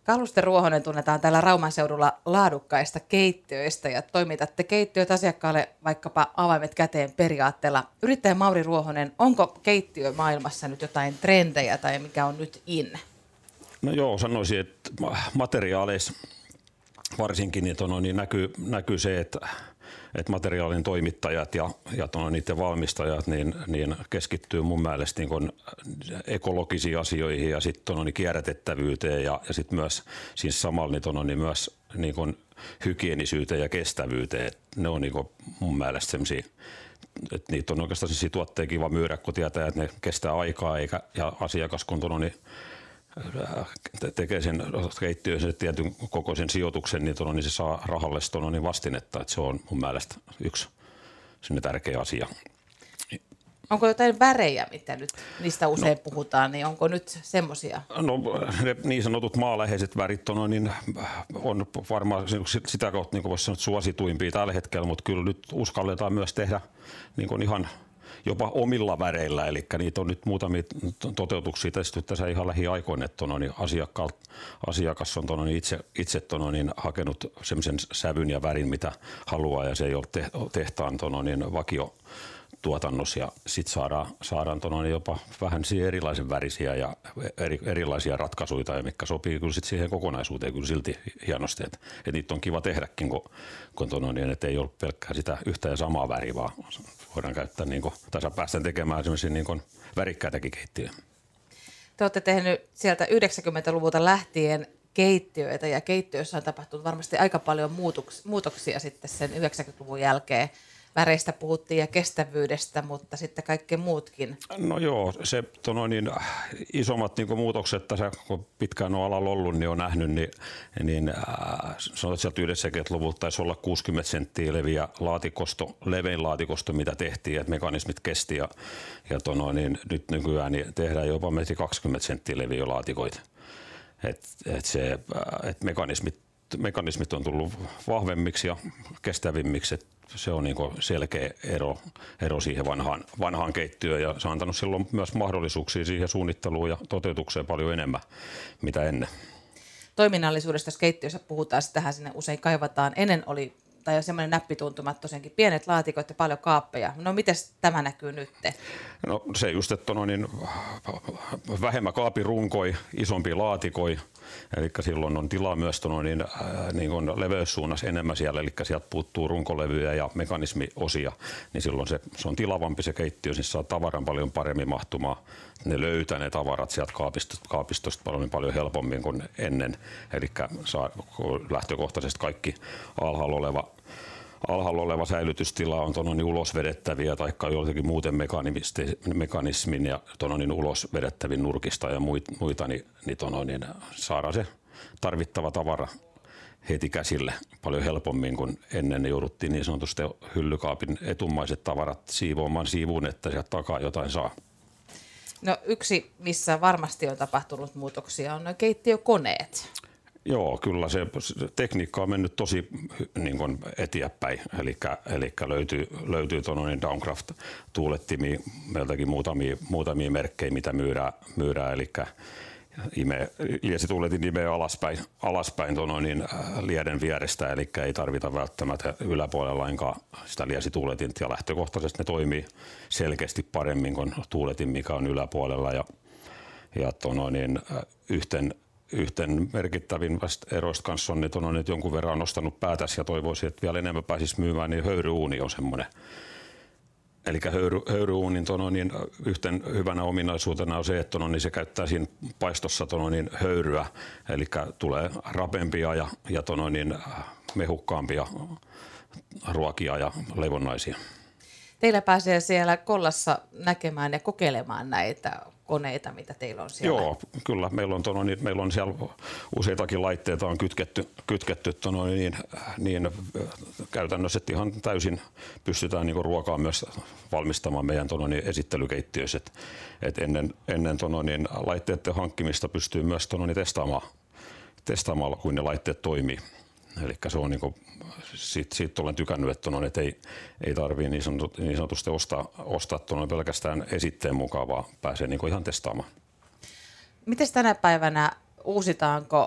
Kaluste Ruohonen tunnetaan täällä Rauman seudulla laadukkaista keittiöistä ja toimitatte keittiöt asiakkaalle vaikkapa avaimet käteen periaatteella. Yrittäjä Mauri Ruohonen, onko keittiömaailmassa nyt jotain trendejä tai mikä on nyt in? No joo, sanoisin, että materiaaleissa varsinkin niin näkyy se, että materiaalin toimittajat ja niiden valmistajat niin keskittyy mun mielestä niin ekologisiin asioihin ja sitten kierrätettävyyteen ja sitten myös siis samalla niin myös niin hygienisyyteen ja kestävyyteen. Et ne on niin mun mielestä sellaisia, että niitä on oikeastaan sellaisia tuotteita kiva myydä, kun tietää, että ne kestää aikaa ja asiakas kun tekee sen keittiön sen tietyn kokoisen sijoituksen, niin se saa rahalle niin vastinetta. Että se on mun mielestä yksi sinne tärkeä asia. Onko jotain värejä, mitä nyt niistä usein puhutaan, niin onko nyt semmoisia? No ne niin sanotut maaläheiset värit on varmaan sitä kautta niin voisi sanoa suosituimpia tällä hetkellä, mutta kyllä nyt uskalletaan myös tehdä niin ihan jopa omilla väreillä, eli niitä on nyt muutamia toteutuksia tässä ihan lähiaikoina, että asiakas on itse hakenut semmoisen sävyn ja värin, mitä haluaa, ja se ei ole tehtaan vakiotuotannossa, ja sitten saadaan jopa vähän erilaisen värisiä ja erilaisia ratkaisuja, ja mitkä sopii kyllä sit siihen kokonaisuuteen kyllä silti hienosti, että niitä on kiva tehdäkin, kun että ei ole pelkkää sitä yhtä ja samaa väriä, vaan voidaan käyttää tässä päästään tekemään esimerkiksi värikkäitäkin keittiöitä. Te olette tehnyt sieltä 90-luvulta lähtien keittiöitä ja keittiöissä on tapahtunut varmasti aika paljon muutoksia sitten sen 90-luvun jälkeen. Väreistä puhuttiin ja kestävyydestä, mutta sitten kaikki muutkin. No joo, se isommat muutokset tässä, kun pitkään on alalla ollut, niin on nähnyt, niin sanotaan sieltä 90-luvulta taisi olla 60 senttiä levein laatikosto, mitä tehtiin, että mekanismit kesti ja nyt nykyään niin tehdään jopa 20 senttiä leviä laatikoita. Et mekanismit on tullut vahvemmiksi ja kestävimmiksi. Se on selkeä ero siihen vanhaan keittiöön, ja se on antanut silloin myös mahdollisuuksia siihen suunnitteluun ja toteutukseen paljon enemmän mitä ennen. Toiminnallisuudesta, jos keittiössä puhutaan, sitähän sinne usein kaivataan. Ennen oli semmoinen näppituntuma, tosiaankin pienet laatikot ja paljon kaappeja. No miten tämä näkyy nyt? No se just, että vähemmän kaapirunkoja, isompia laatikoja. Eli silloin on tilaa myös niin leveyssuunnassa enemmän siellä, eli sieltä puuttuu runkolevyjä ja mekanismiosia, niin silloin se on tilavampi se keittiö, siis saa tavaran paljon paremmin mahtumaan. Ne löytää ne tavarat sieltä kaapistosta paljon helpommin kuin ennen, eli saa lähtökohtaisesti kaikki alhaalla oleva säilytystila on ulos vedettäviä tai jollakin muuten mekanismin ja ulos vedettävin nurkista ja muita, niin saadaan se tarvittava tavara heti käsille paljon helpommin kuin ennen. Jouduttiin niin sanotusti hyllykaapin etumaiset tavarat siivoamaan siivuun, että sieltä takaa jotain saa. No yksi, missä varmasti on tapahtunut muutoksia, on keittiökoneet. Joo, kyllä se tekniikka on mennyt tosi eteenpäin, eli löytyy Downcraft-tuulettimia, meiltäkin muutamia merkkejä, mitä myydään, eli liesituuletin imee alaspäin lieden vierestä, eli ei tarvita välttämättä yläpuolella lainkaan sitä liesituuletinta, ja lähtökohtaisesti ne toimii selkeästi paremmin kuin tuuletin, mikä on yläpuolella, ja yhten merkittävin eroista kanssa on, että on nyt jonkun verran nostanut päätäsi ja toivoisin, että vielä enemmän pääsisi myymään, niin höyryuuni on semmoinen. Eli höyryuunin yhten hyvänä ominaisuutena on se, että se käyttää siinä paistossa höyryä, eli tulee rapempia ja mehukkaampia ruokia ja leivonnaisia. Teillä pääsee siellä Kollassa näkemään ja kokeilemaan näitä koneita, mitä teillä on siellä. Joo, kyllä. Meillä on siellä useitakin laitteita on kytketty niin käytännössä, että ihan täysin pystytään ruokaa myös valmistamaan meidän esittelykeittiöissä. Et ennen laitteiden hankkimista pystyy myös testaamaan, kuin ne laitteet toimii. Eli se on siitä olen tykännyt, että ei tarvitse niin sanotusti ostaa pelkästään esitteen mukaan, vaan pääsee ihan testaamaan. Miten tänä päivänä uusitaanko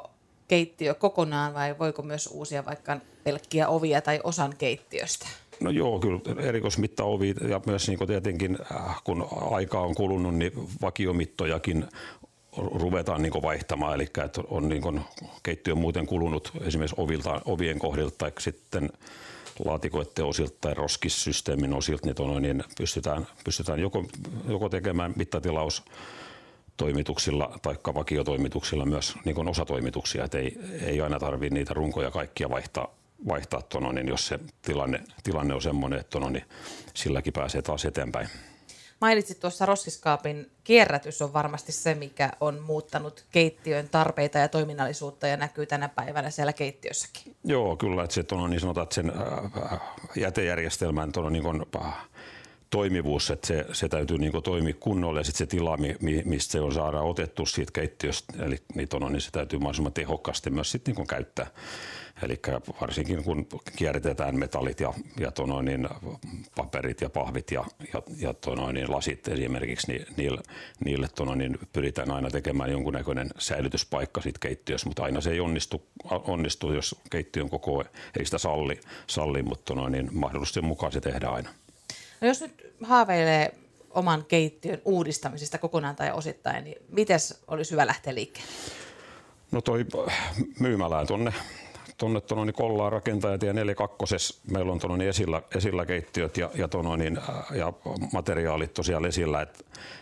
keittiö kokonaan vai voiko myös uusia vaikka pelkkiä ovia tai osan keittiöstä? No joo, kyllä erikoismittaovi ja myös niin tietenkin kun aikaa on kulunut, niin vakiomittojakin ruvetaan niin vaihtamaan, eli että on niin keittiö muuten kulunut esimerkiksi ovien kohdilta tai sitten laatikoiden osilta tai roskissysteemin osilta, niin pystytään joko tekemään mittatilaus toimituksilla tai vakiotoimituksilla myös niin osatoimituksia, että ei aina tarvitse niitä runkoja kaikkia vaihtaa niin jos se tilanne on semmoinen, että niin silläkin pääsee taas eteenpäin. Mainitsit tuossa roskiskaapin kierrätys on varmasti se, mikä on muuttanut keittiön tarpeita ja toiminnallisuutta ja näkyy tänä päivänä siellä keittiössäkin. Joo, kyllä, että niin sanotaan, että sen jätejärjestelmän niin toimivuus, että se täytyy niin toimia kunnolla ja sitten se tila, mistä se on saada otettu siitä keittiöstä, eli niin se täytyy mahdollisimman tehokkaasti myös sitten niin käyttää. Eli varsinkin kun kierrätetään metallit ja niin paperit ja pahvit ja niin lasit esimerkiksi, niin niille niin pyritään aina tekemään jonkunnäköinen säilytyspaikka siitä keittiössä, mutta aina se ei onnistu jos keittiön koko ei sitä salli mutta niin mahdollisuuksien mukaan se tehdään aina. No jos nyt haaveilee oman keittiön uudistamisesta kokonaan tai osittain, niin mites olisi hyvä lähteä liikkeelle? No toi myymälään tuonne Kollaan rakentajatie 42. Meillä on esillä keittiöt ja materiaalit tosiaan esillä, että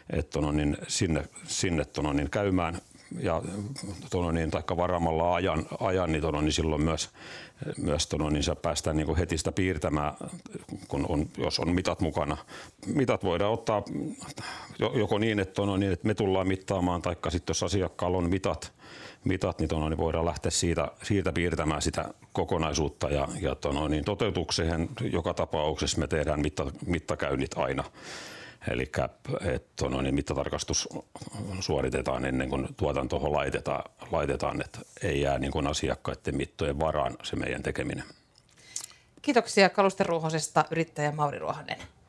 sinne käymään ja taikka varaamalla ajan niin silloin myös sä päästään niin heti sitä piirtämään, jos on mitat mukana. Mitat voidaan ottaa joko niin, että me tullaan mittaamaan, taikka sitten jos asiakkaalla on mitat niin voidaan lähteä siitä piirtämään sitä kokonaisuutta ja toteutukseen joka tapauksessa me tehdään mittakäynnit aina. Eli mittatarkastus suoritetaan ennen kuin tuotantoon laitetaan, että ei jää niin kuin asiakkaiden mittojen varaan se meidän tekeminen. Kiitoksia Kalusteruohosesta yrittäjä Mauri Ruohonen.